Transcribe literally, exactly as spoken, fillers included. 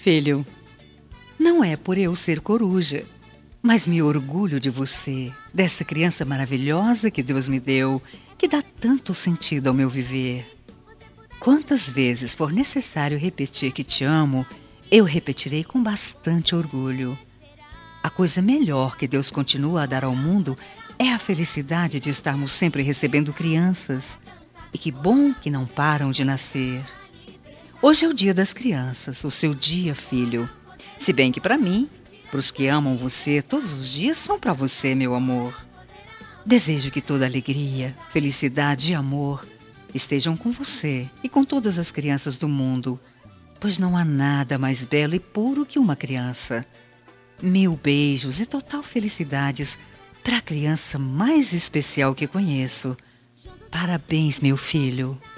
Filho, não é por eu ser coruja, mas me orgulho de você, dessa criança maravilhosa que Deus me deu, que dá tanto sentido ao meu viver. Quantas vezes for necessário repetir que te amo, eu repetirei com bastante orgulho. A coisa melhor que Deus continua a dar ao mundo é a felicidade de estarmos sempre recebendo crianças. E que bom que não param de nascer. Hoje é o dia das crianças, o seu dia, filho. Se bem que para mim, para os que amam você, todos os dias são para você, meu amor. Desejo que toda alegria, felicidade e amor estejam com você e com todas as crianças do mundo, pois não há nada mais belo e puro que uma criança. Mil beijos e total felicidades para a criança mais especial que conheço. Parabéns, meu filho.